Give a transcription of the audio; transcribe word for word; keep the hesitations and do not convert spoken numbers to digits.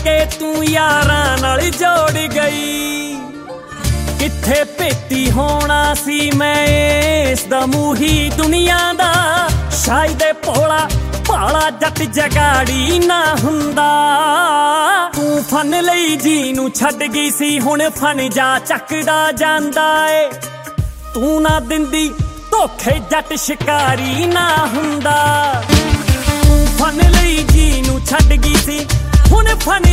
ਕੇ ਤੂੰ ਯਾਰਾਂ ਨਾਲ ਜੋੜ ਗਈ। ਕਿੱਥੇ ਭੇਤੀ ਹੋਣਾ ਸੀ ਮੈਂ ਇਸ ਦਾ ਮੂਹੀ ਦੁਨੀਆ ਦਾ, ਸ਼ਾਇਦ ਭੋਲਾ ਭਾਲਾ ਜੱਟ ਜਗਾੜੀ ਨਾ ਹੁੰਦਾ। ਤੂੰ ਫਨ ਲਈ ਜੀ ਨੂੰ ਛੱਡ ਗਈ ਸੀ, ਹੁਣ ਫਨ ਜਾ ਚੱਕਦਾ ਜਾਂਦਾ ਏ। ਤੂੰ ਨਾ ਦਿੰਦੀ ਧੋਖੇ ਜੱਟ ਸ਼ਿਕਾਰੀ ਨਾ ਹੁੰਦਾ। ਤੂੰ ਫਨ ਲਈ ਜੀ ਨੂੰ ਛੱਡ ਗਈ ਸੀ, ਹੁਣ ਫਨ